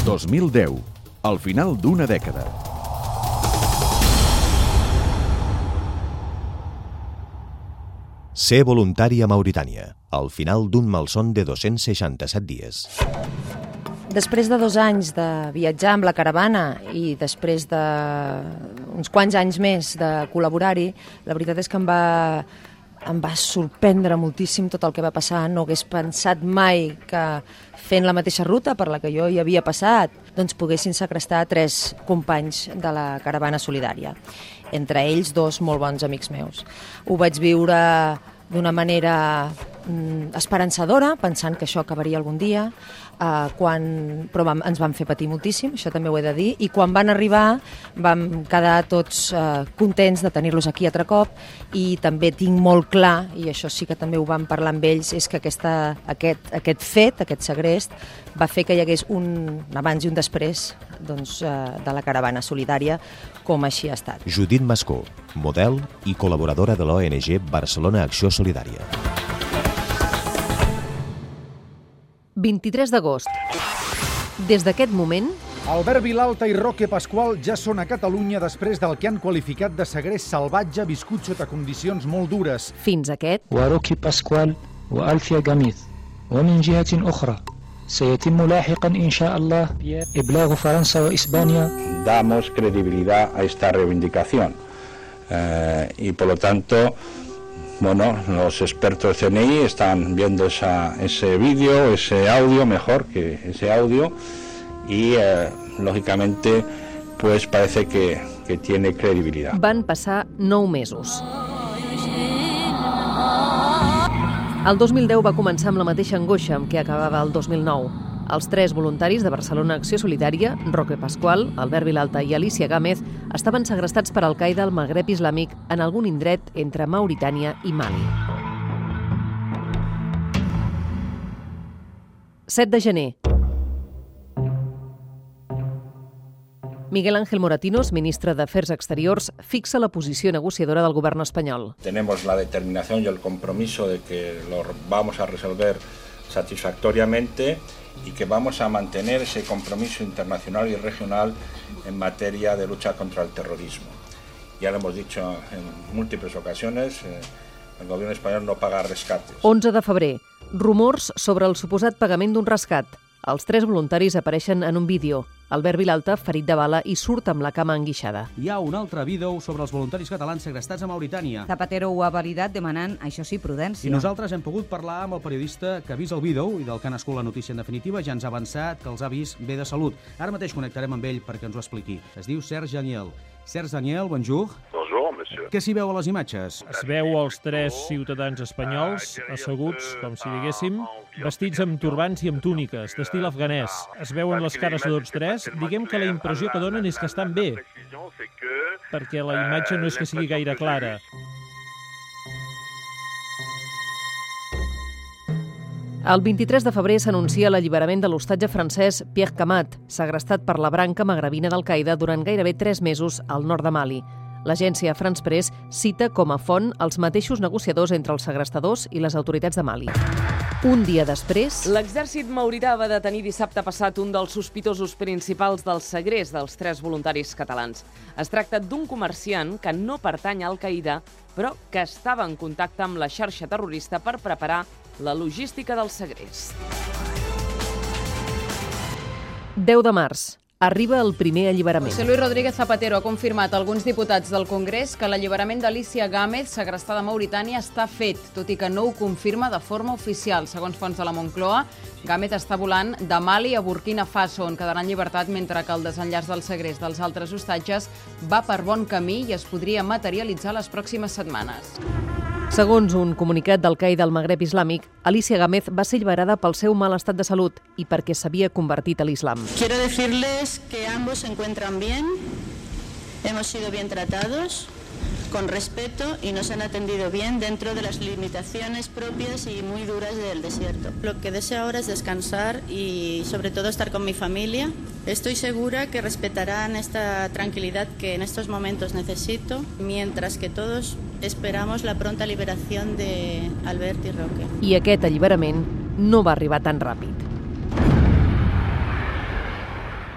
2010, al final d'una dècada. Ser voluntari a Mauritània, al final d'un malson de 267 dies. Després de 2 anys de viatjar amb la caravana i després d'uns quants anys més de col·laborar-hi, la veritat és que em va sorprendre moltíssim tot el que va passar. No hagués pensat mai que fent la mateixa ruta per la que jo hi havia passat, doncs poguessin segrestar 3 companys de la caravana solidària. Entre ells 2 molt bons amics meus. Ho vaig viure d'una manera esperançadora, pensant que això acabaria algun dia, però ens van fer patir moltíssim, això també ho he de dir, i quan van arribar vam quedar tots contents de tenir-los aquí altre cop, i també tinc molt clar, i això sí que també ho vam parlar amb ells, és que aquest fet, aquest segrest, va fer que hi hagués un abans i un després de la caravana solidària, com així ha estat. Judit Mascó, model i col·laboradora de l'ONG Barcelona Acció Solidària. 23 d'agost. Des d'aquest moment... Albert Vilalta i Roque Pascual ja són a Catalunya després del que han qualificat de segrest salvatge viscut sota condicions molt dures. Fins aquest... وروكي باسكوال وألفيا غاميث ومن جهة أخرى سيتم لاحقا إن شاء الله إبلاغ فرنسا وإسبانيا. Damos credibilidad a esta reivindicación y por lo tanto los expertos del CNI están viendo ese vídeo, ese audio, mejor que ese audio, y lógicamente pues parece que tiene credibilidad. Van passar 9 mesos. El 2010 va començar amb la mateixa angoixa amb què acabava el 2009. Els 3 voluntaris de Barcelona Acció Solidària, Roque Pascual, Albert Vilalta i Alicia Gámez, estaven segrestats per Al-Qaeda al Magreb Islàmic en algun indret entre Mauritània i Mali. 7 de gener. Miguel Ángel Moratinos, ministre d'Afers Exteriors, fixa la posició negociadora del govern espanyol. Tenemos la determinación y el compromiso de que lo vamos a resolver satisfactoriamente y que vamos a mantener ese compromiso internacional y regional en materia de lucha contra el terrorismo. Ya lo hemos dicho en múltiples ocasiones, el gobierno espanyol no paga rescates. 11 de febrer. Rumors sobre el suposat pagament d'un rescat. Els 3 voluntaris apareixen en un vídeo. Albert Vilalta, ferit de bala, i surt amb la cama enguixada. Hi ha un altre vídeo sobre els voluntaris catalans segrestats a Mauritània. Zapatero ho ha validat demanant, això sí, prudència. I nosaltres hem pogut parlar amb el periodista que ha vist el vídeo i del que ha nascut la notícia en definitiva. Ja ens ha avançat que els ha vist bé de salut. Ara mateix connectarem amb ell perquè ens ho expliqui. Es diu Serge Daniel. Serge Daniel, bonjour. Bonjour, monsieur. Què s'hi veu a les imatges? Es veu els 3 ciutadans espanyols asseguts, com si diguéssim, vestits amb turbants i amb túniques, d'estil afganès. Es veuen les cares de tots 3. Diguem que la impressió que donen és que estan bé, perquè la imatge no és que sigui gaire clara. El 23 de febrer s'anuncia l'alliberament de l'hostatge francès Pierre Camat, segrestat per la branca magrebina d'Al-Qaeda durant gairebé 3 mesos al nord de Mali. L'agència France Press cita com a font els mateixos negociadors entre els segrestadors i les autoritats de Mali. Un dia després... L'exèrcit maurità va detenir dissabte passat un dels sospitosos principals del segrest dels 3 voluntaris catalans. Es tracta d'un comerciant que no pertany a Al-Qaeda, però que estava en contacte amb la xarxa terrorista per preparar la logística del segrest. 10 de març. Arriba el primer alliberament. José Luis Rodríguez Zapatero ha confirmat a alguns diputats del Congrés que l'alliberament d'Alicia Gámez, segrestada a Mauritània, està fet, tot i que no ho confirma de forma oficial. Segons fonts de la Moncloa, Gámez està volant de Mali a Burkina Faso, on quedarà en llibertat, mentre que el desenllaç del segrest dels altres hostatges va per bon camí i es podria materialitzar les pròximes setmanes. Segons un comunicat d'Al-Qaeda al Magreb Islàmic, Alicia Gámez va ser alliberada pel seu mal estat de salut i perquè s'havia convertit a l'islam. Quiero decirles que ambos se encuentran bien, hemos sido bien tratados, con respeto y nos han atendido bien dentro de las limitaciones propias y muy duras del desierto. Lo que deseo ahora es descansar y sobre todo estar con mi familia. Estoy segura que respetarán esta tranquilidad que en estos momentos necesito, mientras que todos esperamos la pronta liberación de Albert y Roque. I aquest alliberament no va arribar tan ràpid.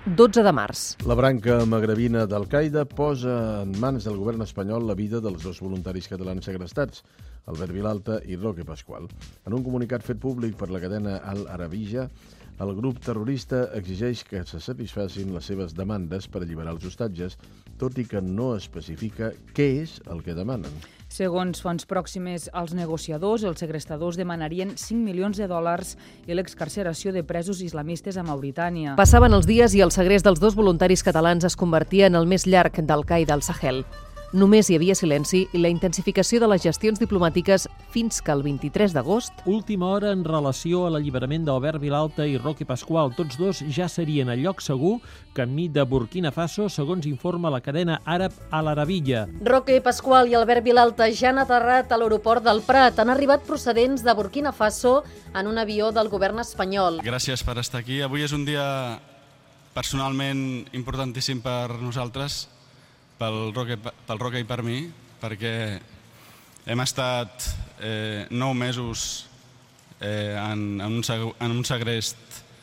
12 de març. La branca magrebina d'Al-Qaeda posa en mans del govern espanyol la vida dels dos voluntaris catalans segrestats, Albert Vilalta i Roque Pascual. En un comunicat fet públic per la cadena Al Arabiya, el grup terrorista exigeix que se satisfacin les seves demandes per alliberar els hostatges, tot i que no especifica què és el que demanen. Segons fonts pròximes als negociadors, els segrestadors demanarien $5 milions i l'excarceració de presos islamistes a Mauritània. Passaven els dies i el segrest dels dos voluntaris catalans es convertia en el més llarg d'Al-Qaeda al Sahel. Només hi havia silenci i la intensificació de les gestions diplomàtiques fins que el 23 d'agost... Última hora en relació a l'alliberament d'Albert Vilalta i Roque Pascual. Tots dos ja serien a lloc segur, camí de Burkina Faso, segons informa la cadena àrab Al Arabiya. Roque Pascual i Albert Vilalta ja han aterrat a l'aeroport del Prat. Han arribat procedents de Burkina Faso en un avió del govern espanyol. Gràcies per estar aquí. Avui és un dia personalment importantíssim per nosaltres, pel Roque i per mi, perquè hem estat 9 mesos en un segrest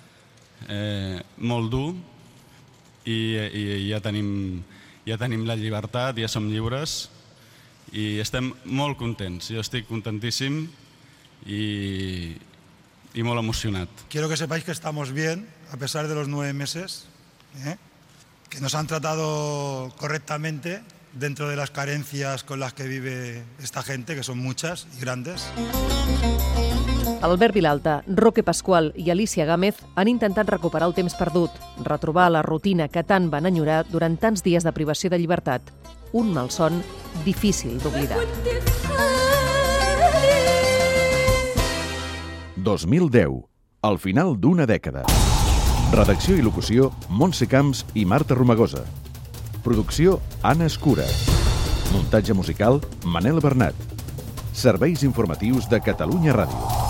molt dur i ja tenim la llibertat, ja som lliures i estem molt contents. Jo estic contentíssim y molt emocionat. Quiero que sepáis que estamos bien, a pesar de los 9 meses, que nos han tratado correctamente dentro de las carencias con las que vive esta gente, que son muchas y grandes. Albert Vilalta, Roque Pascual i Alicia Gámez han intentat recuperar el temps perdut, retrobar la rutina que tant van enyorar durant tants dies de privació de llibertat. Un malson difícil d'oblidar. 2010, al final d'una dècada. Redacció i locució, Montse Camps i Marta Romagosa. Producció, Anna Escura. Muntatge musical, Manel Bernat. Serveis informatius de Catalunya Ràdio.